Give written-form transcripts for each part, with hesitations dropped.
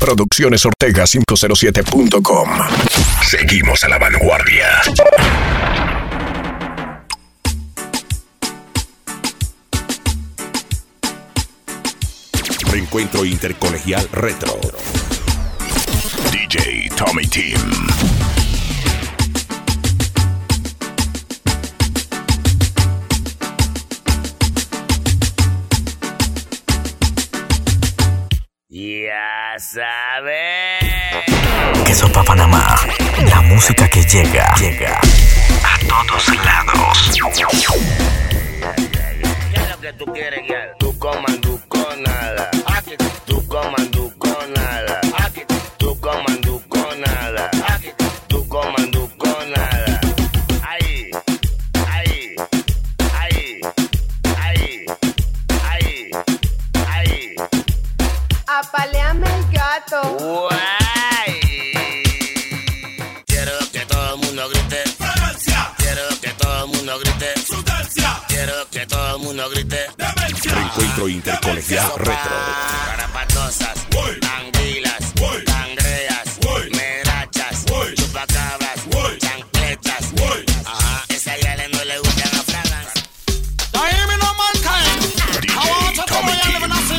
Producciones Ortega 507.com. Seguimos a la vanguardia. Reencuentro intercolegial retro. DJ Tommy Team. Ya sabes. Queso Pa' Panamá, la música que llega a todos lados. ¿Qué es lo que tú quieres, girl? Tú comanduco nada. Aquí tú comanduco nada. Aquí tú comanduco nada. Aquí tú comanduco nada. Ahí, ahí, ahí, ahí, ahí, ahí. Apaleame el gato. Guay. Quiero que todo el mundo grite. Fragancia. Quiero que todo el mundo grite. Sustancia. Quiero que todo el mundo grite. Demencia. Reencuentro intercolegial retro. Carapatosas, anguilas, cangreas, merachas, chupacabras, chancletas. Ajá, esa ya no le gustan a Fragancia. DJ Tommy Team.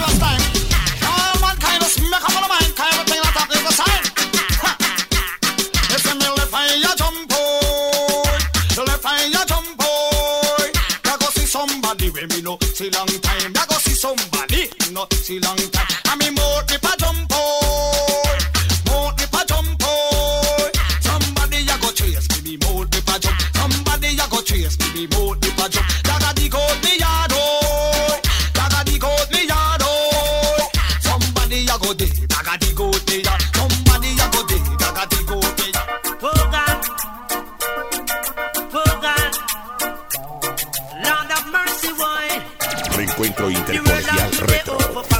See long time, I go see somebody, no see long time. I mean more if I jump more if I jump somebody I go chase, give me more if I jump. Somebody I go chase, give me more if I jump. Daga di go the yard, daga di go the yard. Somebody I go de, daga di go the yard. Somebody I go de, daga di go the yard. Oh God, Lord have mercy, boy. Reencuentro intercolegial retro.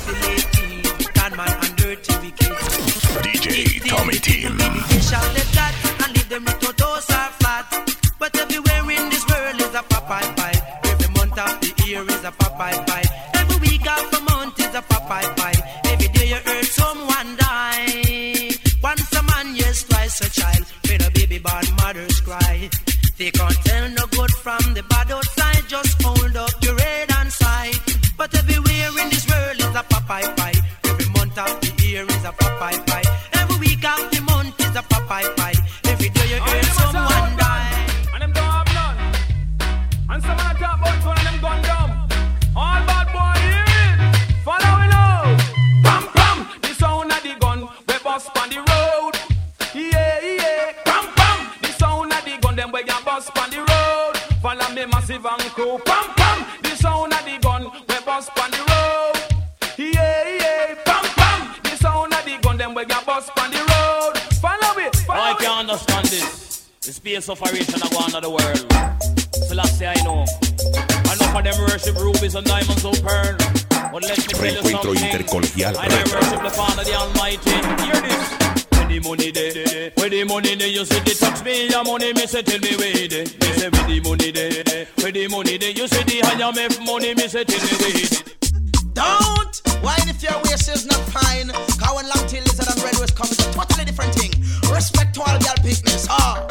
DJ Tommy Team. They shall let that and leave them little toes are flat. But everywhere in this world is a Popeye pie. Every month of the year is a Popeye pie. Every week of the month is a Popeye pie. Every day you heard someone die. Once a man, yes, twice a child. When a baby born, mothers cry. They can't tell no good from the bad outside. Just hold up your head and sigh. But everywhere in this world is a Popeye pie. Every month of the year is a Popeye pie. Every week of the month is a Popeye pie. Every day you hear someone die. And them don't have none. And some of the top boys one of them gone dumb. All bad boy hearing. Follow it now. Pam pam. The sound of the gun. We bust on the road. Yeah, yeah. Pam pam. The sound of the gun. Them we can bust on the road. Follow me massive and cool. Pam pam. The sound of the gun. We bust on the road. Yeah, yeah. Pam pam. The sound of the gun. Them we can bust on the road. Follow it. I can't understand this. The space operation I go on the world. So last say I know. I know for them worship rubies and diamonds of pearl. But let me tell you Reencuentro something. intercolegial I retro. worship the Father, the Almighty. Hear this. When the money there, where the money there, you say they touch me, your money, me say tell me where they. Me say where the money there, where the money there, you say the higher me money, me say tell me where they. Don't whine if your waist is not fine. Cause when long tail lizard and red waist come, it's a totally different thing. Respect to all girl picnics. Come.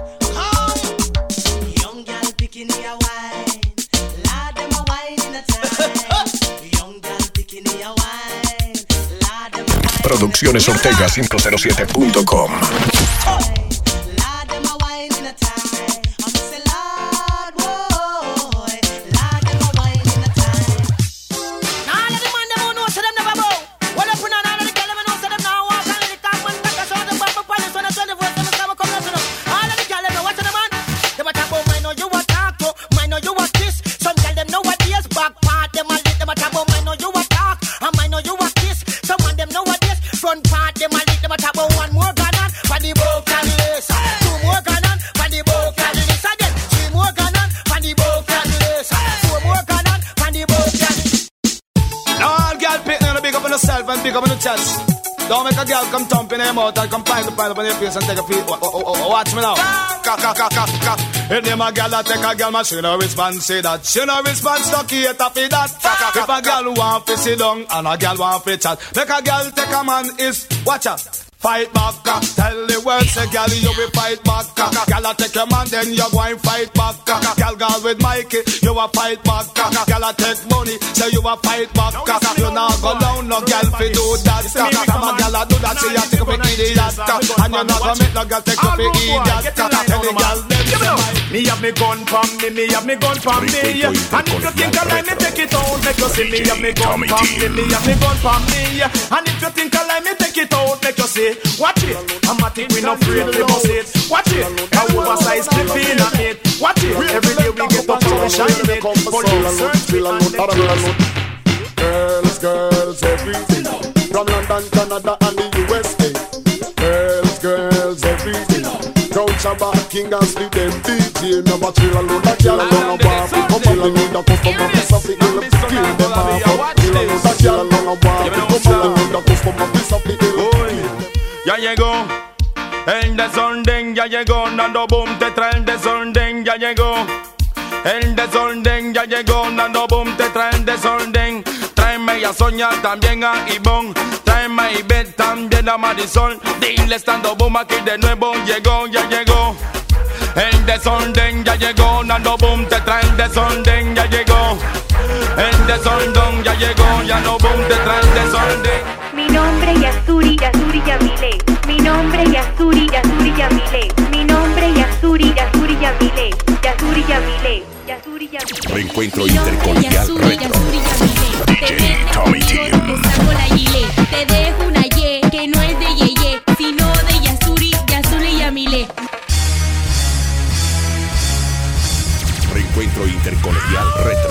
Young girl picking your wine. Lord, them a wine in a time. Young girl picking your wine. Lord, them a wine. Producciones Ortega 507.com. Lord, them a wine in a time. I'm say, Lord, boy. Lord, them a wine in a time. Now let the man them who know so them never bow. What up, now all of the girl them know so them now walk and let the top man back. I saw them bump up on this one and 24/7 come come listen up. All of the girl them know what's the man. Them a talk about mine know you a talk to, mine know you a kiss. Some girl them know what is back part. Them a lit. Them a talk about mine know you a talk, and mine know you a kiss. Some of them know what is front part. Them a lit. Them a talk about one more gun on for the vocal list. Two more gun on for the vocal list again. Three more gun on for the vocal list. Four more gun on for the vocal list. Now all girl picking on the big up on yourself and big up on the chest. Don't make a girl come thumping in your mouth and come pile up on your face and take a feet. Watch me now. Cock. Any my gal a take a gal, man, she no respond, say that. She no respond, stuck here, tappy that. If a gal want to sit down and a gal want to chat, make a gal take a man is, watch out. Fight back, tell the world, say gal, you will fight back. Gal a take your man, then you go and fight back. Gal girl with Mikey, you a fight back. Gal a take money, say you a fight back. You not go down, no gal fi do that. Some a gal a do that, say you take up a idiot. And you not go make no gal take up a idiot. Tell the gal them, me have me gun from me have me gun from me. And if you think I like me, take it out, make you see. Me have me gun from me have me gun from me. And if you think I like me, take it out, make you see. Watch it, I'm a thing we not afraid to bust it. Watch it, a oversized clip in a it. Watch it, every day we get up and we shine it. Police search me and girls, everything. From London, Canada and the USA. Girls, everything. Crown Shabbat, King and Sleep, them DJ. Never chill alone, that girl gonna bar. Come on, me the customer, piece of the hill. Kill them off. Chill alone, that girl gonna bar. Come on, me the customer, piece of the hill. Ya llegó el desorden, ya llegó Nando Boom, te trae el desorden, ya llegó el desorden, ya llegó Nando Boom, te trae el desorden. Tráeme a Sonia, también a Ivonne, tráeme a Ivette, también a Marisol. Dile Nando Boom aquí de nuevo, llegó, ya llegó el desorden, ya llegó Nando Boom, te trae el desorden, ya llegó el desorden, ya llegó, ya no Boom, te trae el desorden. Mi nombre es Yasuri, Yasuri Yamile. Mi nombre es Yasuri, Yasuri Yamile. Mi nombre es Yasuri, Yasuri Yamile. Yasuri Yamile. Yasuri Yamile. Reencuentro intercolegial retro. DJ Tommy Team. Te saco la gile, te dejo una ye que no es de Yeye, sino de Yasuri, Yasuri Yamile. Reencuentro intercolegial retro.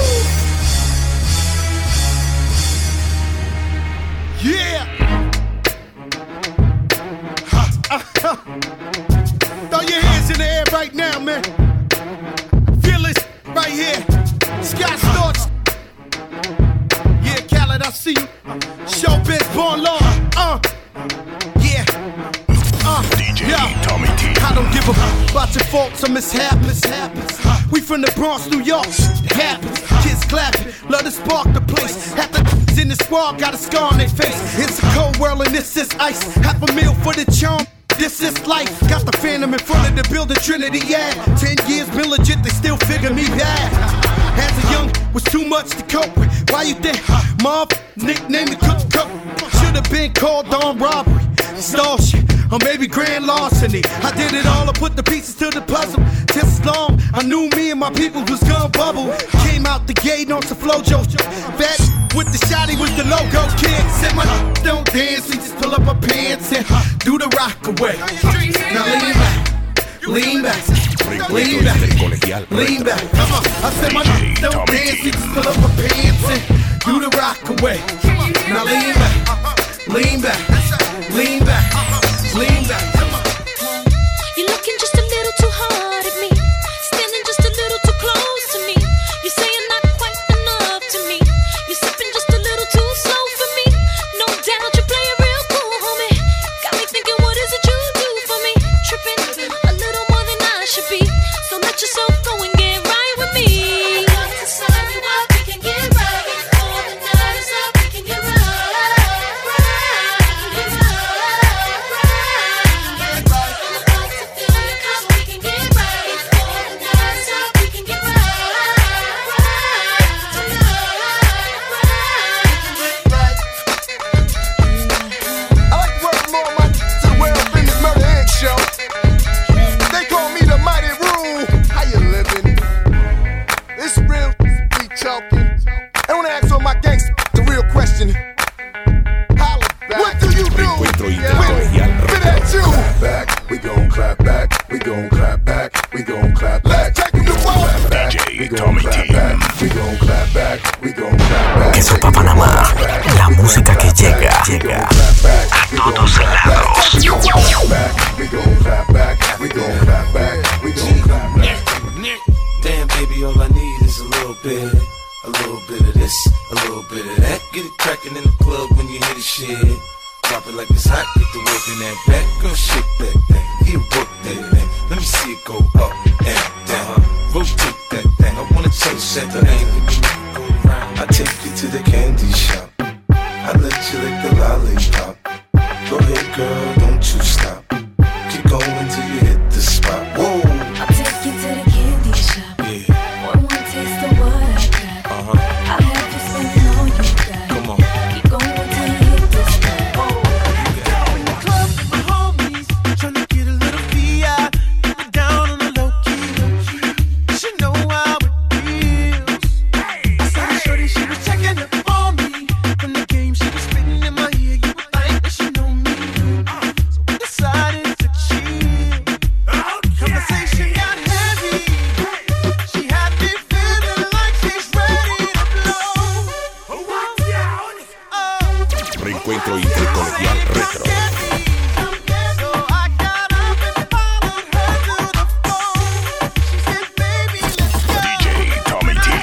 Yeah! Throw your hands in the air right now, man. Feel it right here. Scott Storch. Yeah, Khaled, I see you. Showbiz, born law. Yeah. DJ yeah. Tommy T. I don't give a fuck about your faults or mishaps. We from the Bronx, New York. It happens. Kids clapping, love to spark the place. Half the in the squad got a scar on their face. It's a cold world and this is ice. Half a meal for the charm. This is life. Got the Phantom in front of the building, Trinity, yeah. 10 years been legit, they still figure me bad. As a young, was too much to cope with. Why you think? Mob, nickname the cook. Should've been called on robbery, extortion, or maybe grand larceny. I did it all, I put the pieces to the puzzle. Just as long, I knew me and my people was gonna bubble. Came out the gate on some flojo. Fat with the shotty was the logo kid. Said my don't dance, we just pull up our pants and do the rock away. Now lean back, lean back, lean back, lean back. Come on, I said my don't dance, we just pull up our pants and do the rock away. Now lean back, lean back, lean back, lean back. You're looking just a little too hard at me, standing just a little too close to me. You say you're not quite enough to me. You're sipping just a little too slow for me. No doubt you play it real cool, homie. Got me thinking, what is it you do for me? Tripping a little more than I should be. So let yourself go and get right with me. To sign you up, we can get right. All the night is up, we can get right. Queso pa' Panamá, la música que llega a todos lados. Damn, baby, all I need is a little bit of this, a little bit of that. Get it crackin' in the club when you hear the shit. Drop it like it's hot, get the work in that back. Girl, shake that thing, you work that thing. Let me see it go up and down. Rotate that thing. I wanna taste that thing. I take you to the candy shop. I let you lick the lollipop. Go ahead, girl, don't you stop. Keep going till you hit the spot. Whoa. I'll take you to the candy shop. Yeah. One more taste of what I got. I'll have you spending all you got. Come on. Keep going till you hit the spot. In the club with my homies, tryna get a little VI. Keep it down on the low key. She know how it feels. I saw the shorty, she was checking up on me. From the game, she was spitting in my ear. You would think that she know me. So we decided to chill. Conversation got heavy. She had me feeling like she's ready to blow. Reencuentro intercolegial retro. DJ Tommy T.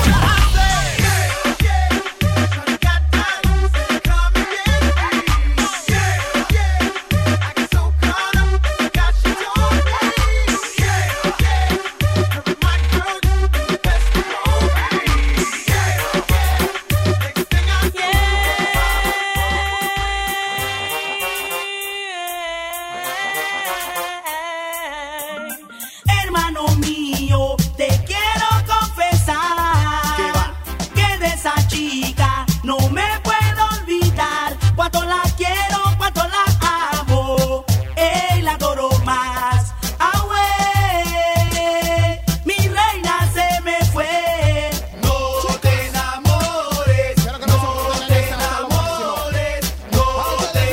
Hermano mío, te quiero confesar que de esa chica no me puedo olvidar. Cuánto la quiero, cuánto la amo, la adoro más. Ah, güey, mi reina se me fue. No te enamores, no te enamores, no te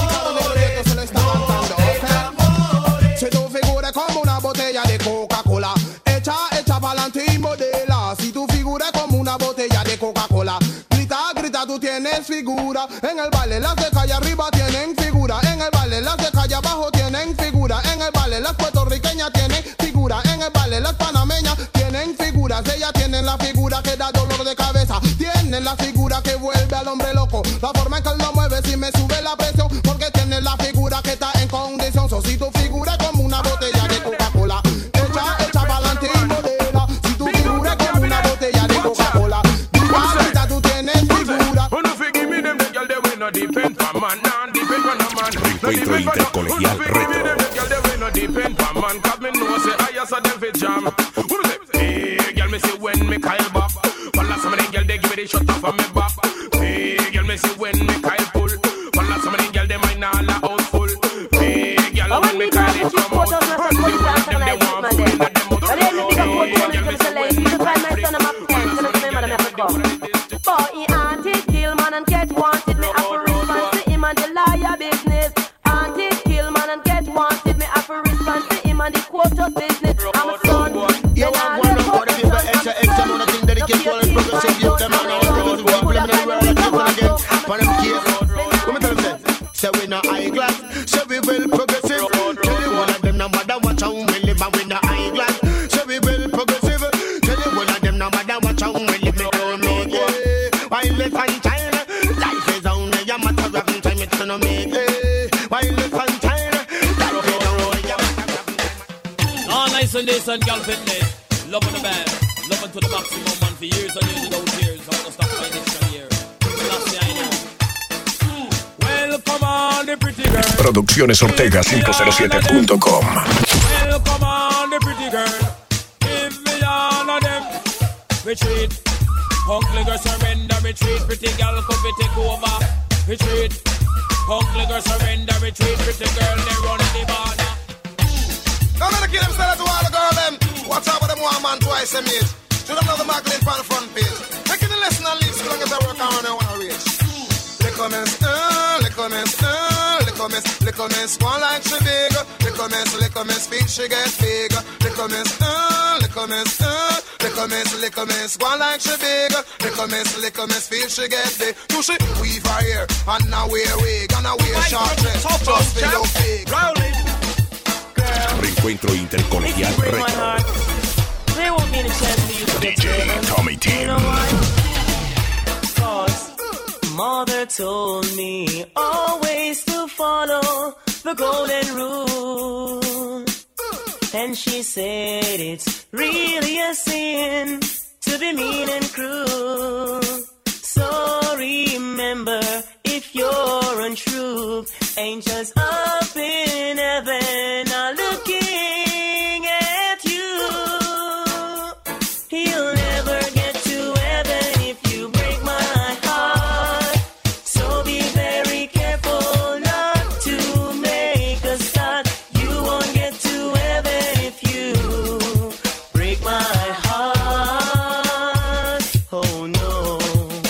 enamores. Si tu figura es como una botella de Coca-Cola, hecha pa'lante y modela. Si tu figura es como una botella de Coca-Cola, grita, grita, tú tienes figura. En el baile las de calle arriba tienen figura. En el baile las de calle abajo tienen figura. En el baile las puertorriqueñas tienen figura. En el baile las panameñas tienen figuras. Ellas tienen la figura que da dolor de cabeza. Tienen la figura que vuelve al hombre loco. La forma en que él lo mueve si me sube la presión. Porque tienen la figura que está en condición. So, si tu figura es como una botella de Coca-Cola, hecha pa'lante y modela. Si tu figura es como una botella de Coca-Cola, grita, tú tienes figura. Reencuentro intercolegial retro. Boy, auntie kill man and get wanted. Me have to respond to him and the liar business. Auntie kill man and get wanted. Me have to respond to him and the quota business. I'm a son. You want one of the people extra amount of things dedicated to all the progressive youth. Them man all progressive people. Let me know where I keep on again. For them case. Let me tell them this. Say we no eyeglass. Say we well progressive. Tell you one of them no matter what how we live and we no eyeglass. Say we well progressive. Tell you one of them no matter what how we live. Me don't make it. While live and China, life is only a matter of time. It's gonna make it. While live and China, life is only a matter of time. All nice and this and girl fitness. Loving the band. Loving to the maximum man for years and years without tears. I'm gonna stop my next year. That's the idea. Welcome on the pretty girl. Producciones Ortega 507.com. Welcome on the pretty girl. Give me all of them. Retreat. Punk girl surrender. Retreat. Pretty girl come to take over. Retreat. Punk girl surrender. Retreat. Pretty girl they run the border. Don't let the kill them style to all the girl them. Watch out for them one man twice a minute. Should have know the magazine on the front page. Making the lesson and leave so long as I work on and wanna reach. Les commence, one like she big. Les commence, feel she get big. Les commence, one like she big. Les commence, feel she get big. You she weave her hair and now wear wig and now wear short dress. Just feel your big. Reencuentro intercolegial retro. They won't be any chance for you to get DJ Tommy T. You know why? 'Cause mother told me always to follow the golden rule. And she said it's really a sin to be mean and cruel. So remember, if you're untrue, angels up in heaven are looking at you. You'll never get to heaven if you break my heart. So be very careful not to make a start. You won't get to heaven if you break my heart. Oh no.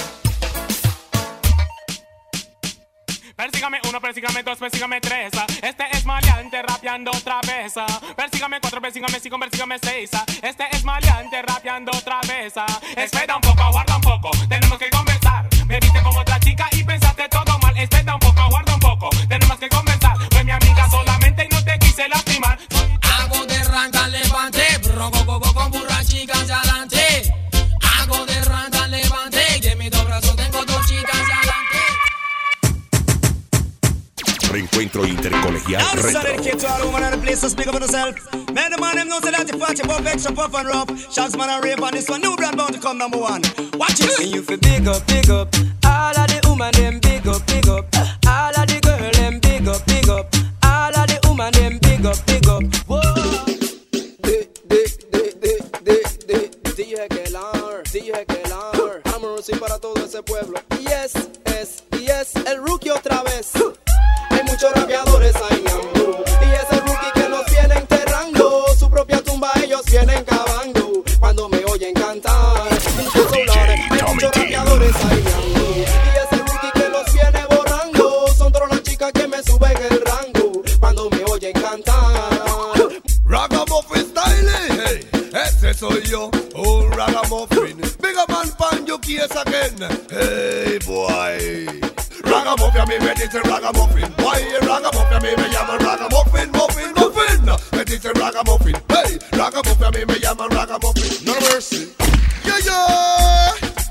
Persígame uno, persígame dos, persígame tres. Este es maleante rapeando otra vez. Persígame cuatro, persígame cinco, persígame seis. Este es maleante rapeando otra vez. Espera un poco, aguarda un poco, tenemos que conversar. Me viste como otra chica y pensaste todo mal. Espera un poco, aguarda un poco, tenemos que conversar. Fue mi amiga solamente y no te quise lastimar. Hago de ranca, levante, bronco, coco, con burra, chicas hacia adelante. Hago de ranca, levante, de mis dos brazos tengo dos chicas hacia adelante. Reencuentro intercolegial retro. Dedicate to all women in the place to speak up for themselves. Man, the man them know say that you fat, you pop extra puff and rough. Shots man and rave on this one, new brand bound to come number one. Watch it. And you feel big up, all of the woman them big up, all of the girl them big up, all of the woman them big up, Whoa. Dije que la Amorosi para todo ese pueblo. Yes, el rookie otra vez. Hay muchos rapeadores ahí, y es el rookie que los viene enterrando. Su propia tumba ellos vienen cavando. Cuando me oyen cantar, hay muchos rapeadores ahí, y es el rookie que los viene borrando. Son todas las chicas que me suben el rango. Cuando me oyen cantar. Ragamuffin style, hey, ese soy yo, un ragamuffin. Big up man pan your case again, hey boy. Ragamuffin, a mí me dice ragamuffin. Why ragamuffin, a mí me llaman ragamuffin, muffin. Me dice ragamuffin, hey, ragamuffin, a mí me llaman ragamuffin. No mercy. Yeah.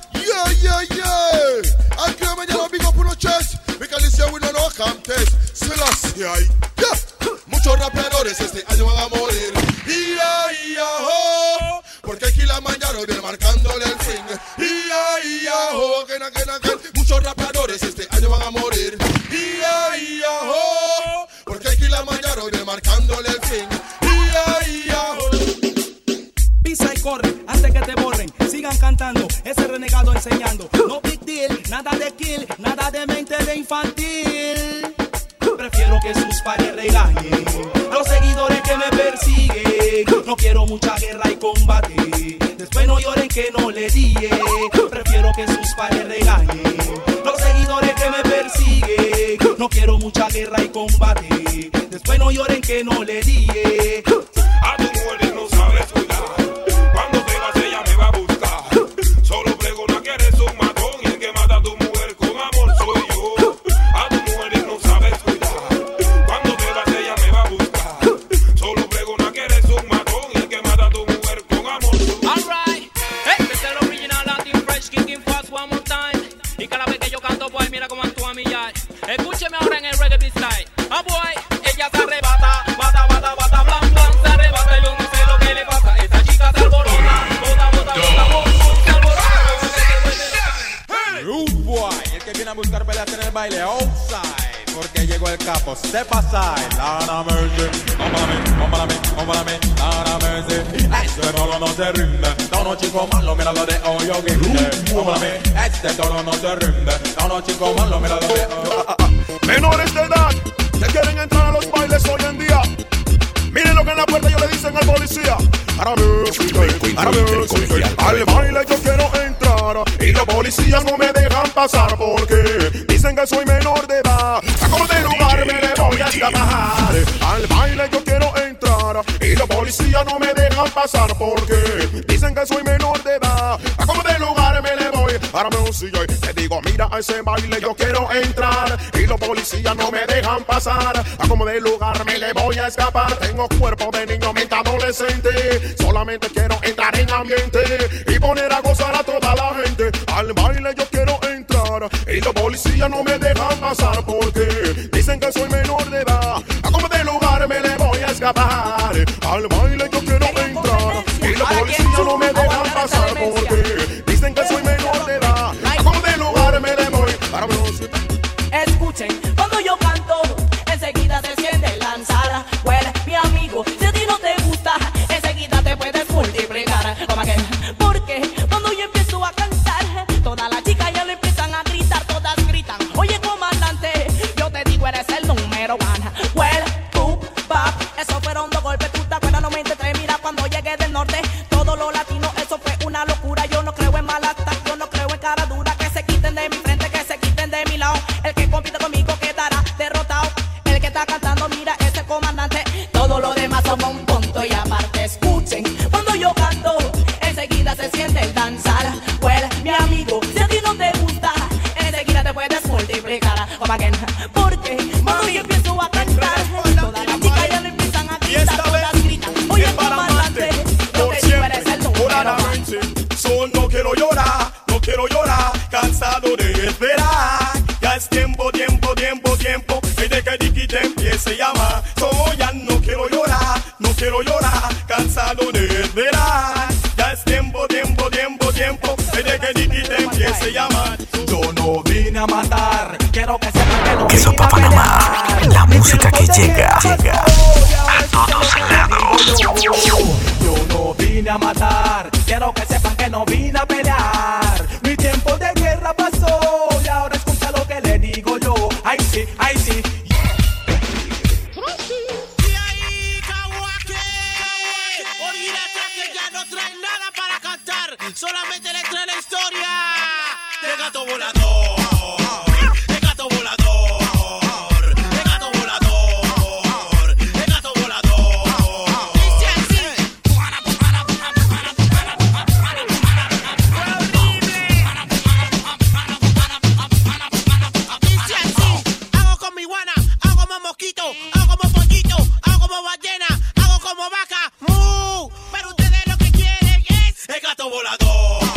Aquí me llaman big up unos chest, because this year we don't know contest. Selassie, yeah. Muchos rapeadores este año van a morir. Ia-ia-ho, porque aquí la mañana viene marcándole el fin. Ia-ia-ho, again. Muchos rapeadores este año van a morir. Ia-ia-ho, porque aquí la mañana viene marcándole el fin. Ia-ia-ho. Pisa y corre antes que te borren. Sigan cantando, ese renegado enseñando. No big deal, nada de kill, nada de mente de infantil. Prefiero que sus pares regañen los seguidores que me persiguen. No quiero mucha guerra y combate. Después no lloren que no le dije. Prefiero que sus pares regañen los seguidores que me persiguen. No quiero mucha guerra y combate. Después no lloren que no le dije. A tu mujer no sabes cuidar. Cuando te vas ella me va a buscar. Solo pregona que eres un matón y el que mata a tu mujer con amor soy yo. A tu mujer no sabes cuidar. Cuando te vas ella me va a buscar. Solo pregona que eres un matón y el que mata a tu mujer con amor soy yo. Alright, hey, este es el original Latin Fresh Kicking Fast one more time. Y cada vez que yo canto, boy, mira cómo actúa mi yay. Escúcheme ahora en el reggae style. Ah, boy, ella se arrebata, bata, blan, se arrebata. Yo no sé lo que le pasa, esa chica se alborota. Bota, se alborota. Rude boy, el que viene a buscar peleas en el baile outside. Porque llegó el capo, step aside. Lana Mercy, ómbalame, Lana Mercy. Este toro no se rinde. No, chico malo, mira lo de hoyo guinde. Ómbalame, este toro no se rinde. No, chico malo, mira lo de hoyo. Menores de edad que quieren entrar a los bailes hoy en día. Miren lo que en la puerta ellos le dicen al policía. Al baile yo quiero entrar y los policías no me dejan pasar porque dicen que soy menor de edad. A como de lugar me le voy a escapar. Al baile yo quiero entrar y los policías no me dejan pasar porque dicen que soy menor de edad. A como de lugar me le voy. Ahora me sigo y te digo, mira a ese baile yo quiero entrar y los policías no me dejan pasar. A como de lugar me le voy a escapar. Tengo cuerpo de niño, mente adolescente. Solamente quiero entrar en ambiente y poner a gozar a toda la gente. Al baile yo quiero entrar y los policías no me dejan pasar porque dicen que soy menor de edad. A como de lugar me le voy a escapar. escapar. Al baile yo quiero entrar y la policía no me deja pasar porque dicen que soy menor de edad. A como de lugar me le voy para velocidad. Escuchen, cuando yo canto, enseguida se siente lanzar. Well, mi amigo, si a ti no te gusta, enseguida te puedes multiplicar. Como que, porque cuando yo empiezo a cantar, todas las chicas ya le empiezan a gritar, todas gritan. Oye, comandante, yo te digo, eres el número one. Well, boop, bap, esos fueron dos golpes, tú te acuerdas, 93. Mira, cuando llegué del norte, todos los latinos, eso fue una locura. Yo no creo en malas tactas, yo no creo en cara dura. Que se quiten de mi frente, que se quiten de mi lado. El que compite conmigo quedará derrotado. El que está cantando, mira, ese comandante. Todo lo demás somos un punto y aparte. Escuchen, cuando yo canto, enseguida se siente el danzar. Well, mi amigo, si a ti no te gusta, enseguida te puedes multiplicar. Como que, porque cuando yo empiezo a cantar, todas las chicas ya le empiezan a gritar, todas gritan. Oye, comandante, yo te digo, eres el número one. Sol, no quiero llorar, cansado de esperar. Ya es tiempo, y de que Dicky te empiece a llamar. So, ya no quiero llorar, cansado de esperar. Ya es tiempo, y de que Dicky te empiece a llamar. Yo no vine a matar, quiero que sepan que no Queso Pa' Panamá, la música que llega a todos lados. Yo no vine a matar, quiero que sepan que no vine a pelear. Mi tiempo de guerra pasó y ahora escucha lo que le digo yo. Ay sí, ay sí. Solamente le trae la historia de gato volador, de gato volador, de gato volador, de gato volador. Dice así. Dice así. Hago con mi guana, hago como mosquito, hago como pollito, hago como ballena, hago como vaca. Pero ustedes lo que quieren es el gato volador.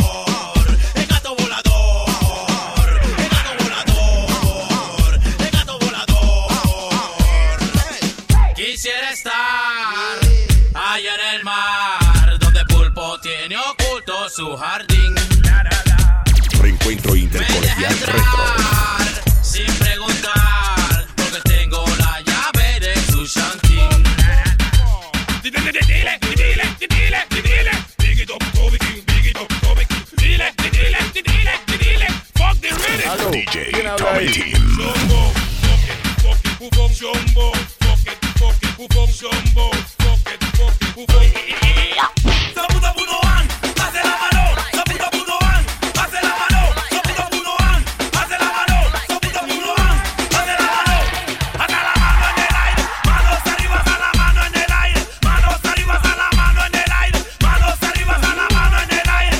Quisiera estar allá en el mar, donde Pulpo tiene oculto su jardín. Reencuentro intercolegial retro. Sin preguntar, porque tengo la llave de su shantín. Dile. Fuck the rhythm. DJ Tommy T. Jumbo, fuck it, bufón, jumbo, fuck it, bufón. Saputo puno van, hace la mano, saputo puno van, hace la mano, saputo puno van, hace la mano, saputo puno van, hace la mano. Hasta la mano en el aire, manos arriba, hasta la mano en el aire, manos arriba, hasta la mano en el aire, manos arriba, hasta la mano en el aire.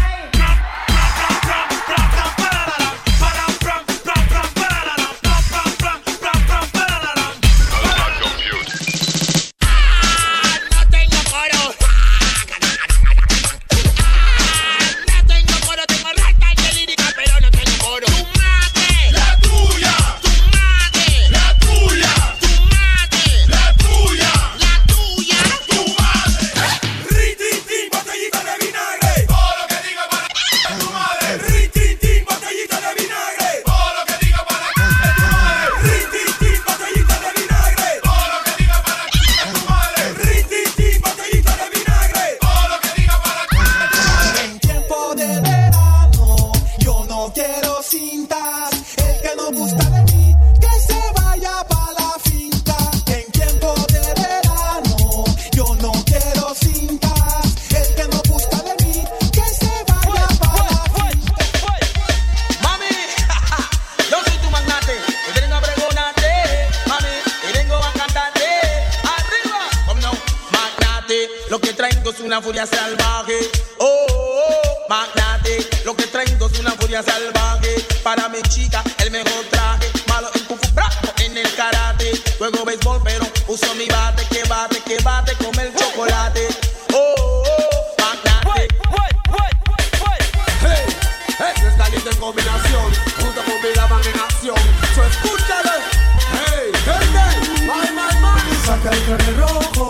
una furia salvaje. Oh, oh, oh, magnate. Lo que traigo es una furia salvaje. Para mi chica, el mejor traje. Malo en kung fu, bravo en el karate. Juego béisbol, pero uso mi bate. Que bate, come el chocolate. Oh, oh, oh, magnate. Hey, esta es caliente en combinación. Junto con mi van en acción. So escúchale. Hey, gente, my. Saca el carne rojo.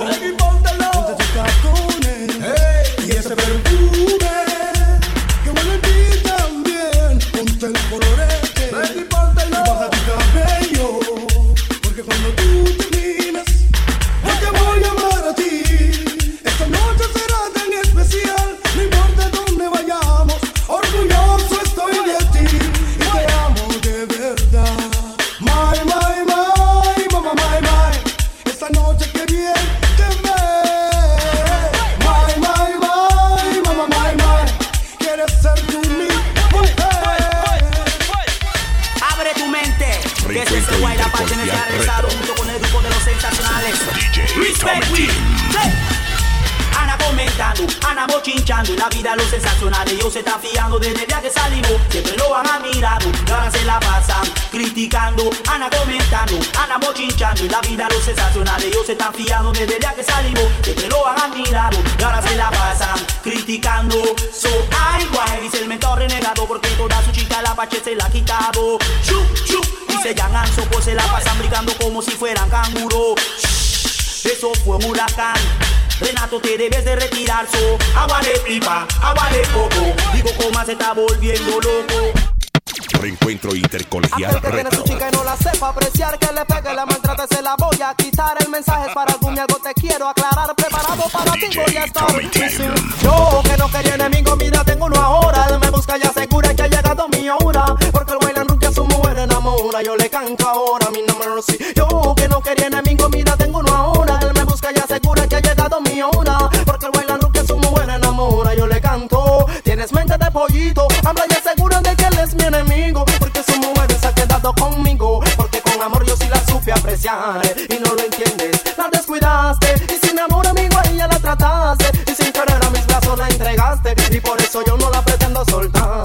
pegado junto con el grupo de los sensacionales. Respect we. Ana comentando, Ana bochinchando, la vida los sensacionales, ellos se están fiando desde el día que salimos, siempre lo han admirado, y ahora se la pasan criticando. Ana comentando, Ana bochinchando, la vida los sensacionales, ellos se están fiando desde el día que salimos, siempre lo han admirado, y ahora se la pasan criticando. So ay guay, dice el mentor renegado, porque toda su chica la pache se la ha quitado. Chup, chup, dice Jan Anso, pues se la pasan brincando como si fueran canguros. Eso fue un huracán. Renato, te debes de retirar, agua de pipa, agua de coco. Digo, cómo se está volviendo loco. Reencuentro intercolegial aquel que tiene su chica y no la sepa apreciar, que le pegue, la maltrate, se la voy a quitar. El mensaje es para algún algo te quiero aclarar. Preparado para ti voy a estar. Yo que no quería enemigo, mira, tengo uno ahora. Él me busca y asegura que ha llegado mi hora. Porque el bailan que a su mujer enamora. Yo le canto ahora, mi nombre no sí. Yo que no quería enemigo, mira, tengo uno ahora. Él me busca y asegura que ha llegado mi hora. Porque el bailan que a su mujer enamora. Yo le canto. Tienes mente de pollito, habla y asegura de que él es mi enemigo. Porque su mujer se ha quedado conmigo. Porque con amor yo sí la supe apreciar. Y no lo entiendes, la descuidaste. Y sin amor amigo a ella la trataste. Y sin querer a mis brazos la entregaste. Y por eso yo no la pretendo soltar.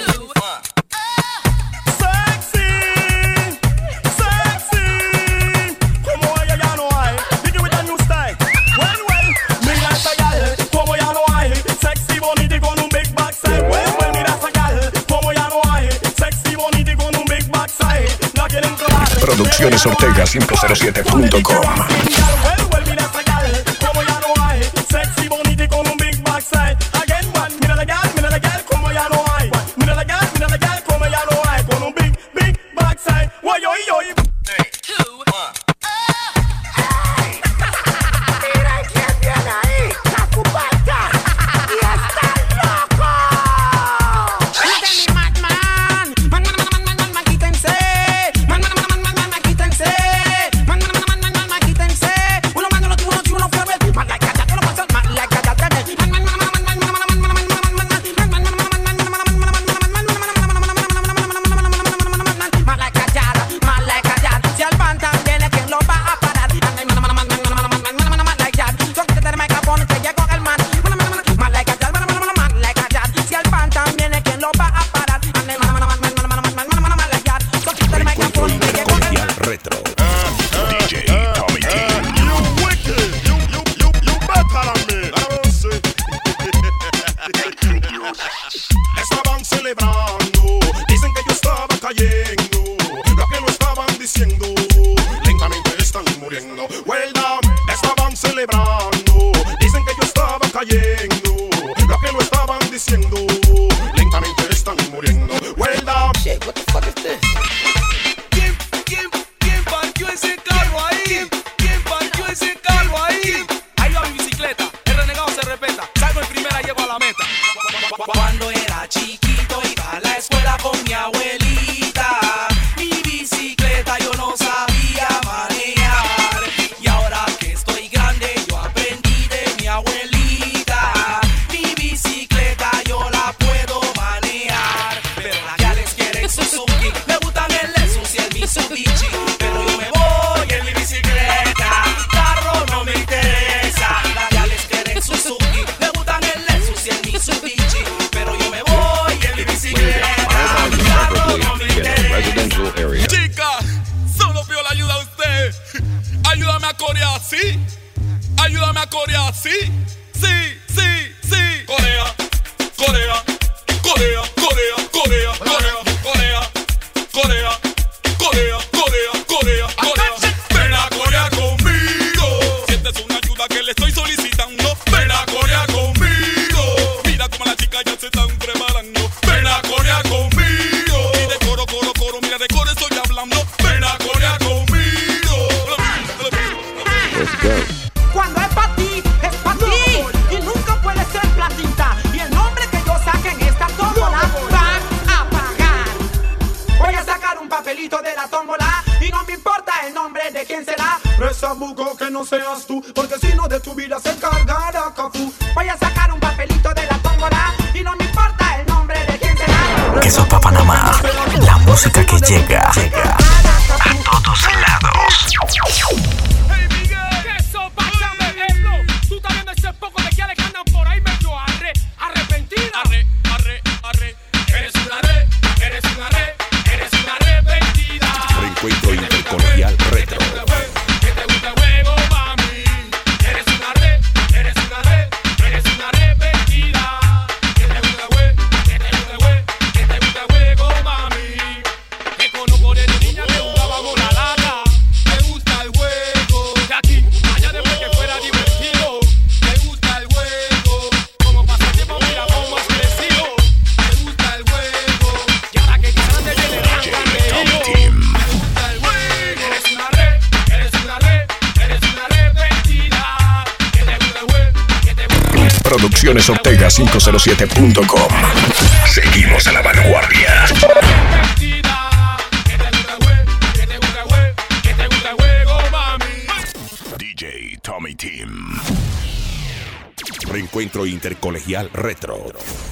Produccionesortega507.com. Estaban celebrando, dicen que yo estaba cayendo. Lo que no estaban diciendo, lentamente están muriendo. Well done, estaban celebrando, dicen que yo estaba cayendo. Lo que no estaban diciendo, lentamente están muriendo. Well done. Shit, what the fuck is this? ¿Quién partió ese carro ahí? ¿Quién partió ese carro ahí? Ahí va mi bicicleta, el renegado se respeta. Salgo en primera y llego a la meta. Cuando era chiquito iba a la escuela con mi abuelita. Mi bicicleta yo no sabía manejar. Y ahora que estoy grande yo aprendí de mi abuelita. Mi bicicleta yo la puedo manejar. Pero las gales quieren Suzuki, me gustan el Lexus y el Mitsubishi. Pero yo me voy en mi bicicleta, carro no me interesa. Las gales quieren Suzuki, me gustan el Lexus y el Mitsubishi. Chica, solo pido la ayuda a usted. Ayúdame a corear, ¿sí? Ayúdame a corear, ¿sí? Sí, sí, sí. Corea, Corea, Corea, Corea, Corea, Corea, Corea, Corea, Corea, Corea, Corea, Corea. Ven a Corea conmigo. Sientes una ayuda que le estoy solicitando. Ven a Corea conmigo. Mira cómo las chicas ya se están preparando. Ven a Corea conmigo. Mira de coro estoy hablando. Ven a Corea conmigo. Let's go. Cuando es para ti, es para ti. Y nunca puede ser platita. Y el nombre que yo saque en esta tómbola va a pagar. Voy a sacar un papelito de la tómbola y no me importa el nombre de quién será. Reza buco que no seas tú, porque si no de tu vida se encargará Cafú. Voy a sacar un papelito de la tómbola y no me importa el nombre de quién será. Eso pa' Panamá, la música que llega a todos lados. Produccionesortega507.com. Seguimos a la vanguardia. DJ Tommy Team. Reencuentro intercolegial retro.